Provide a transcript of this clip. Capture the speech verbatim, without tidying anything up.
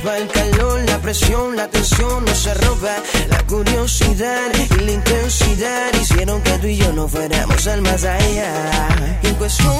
roba el calor, la presión, la tensión no se roba. La curiosidad y la intensidad hicieron que tú y yo no fuéramos al más allá. Y en cuestión